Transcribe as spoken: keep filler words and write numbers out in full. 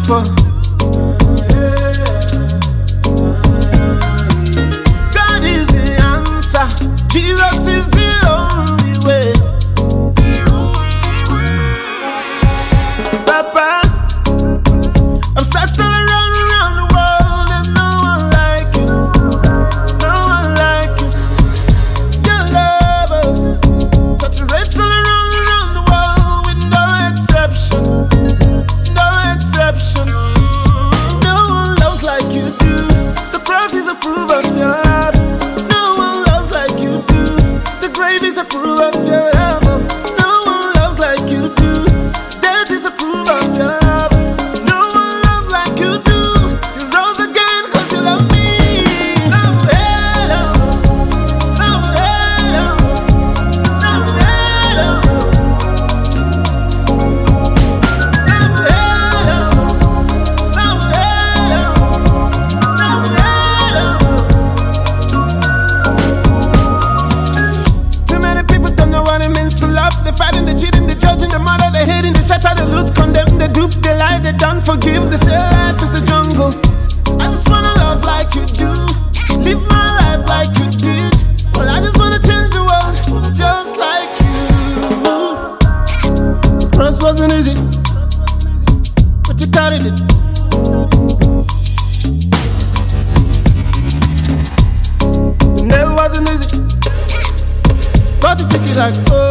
for. God is the answer. Jesus is the only way. Papa, I'm stuck all around, around the world. There's no one like you. No one like you. Your love saturates all around, around the world with no exception. No exception. No one loves like you do. The cross is a proof of your love. No one loves like you do. The grave is a proof of your love. No one loves like you do. Death is a proof of your love. No one loves like you do. You rose again cause you love me. Love, hello. Love, hello. Love, hello. Love, hello. Love, hello. Love, hello. Too many people don't know what it means to love. They're fighting, they're cheating, they're judging, they're mad, they're hating, they shatter, they loot, condemn, they dupe, they lie, they don't forgive. They say life is a jungle. I just wanna love like you do. Live my life like you did. Well, I just wanna change the world just like you. The cross wasn't easy, but you carried it. The nail wasn't easy, but you took it like oh.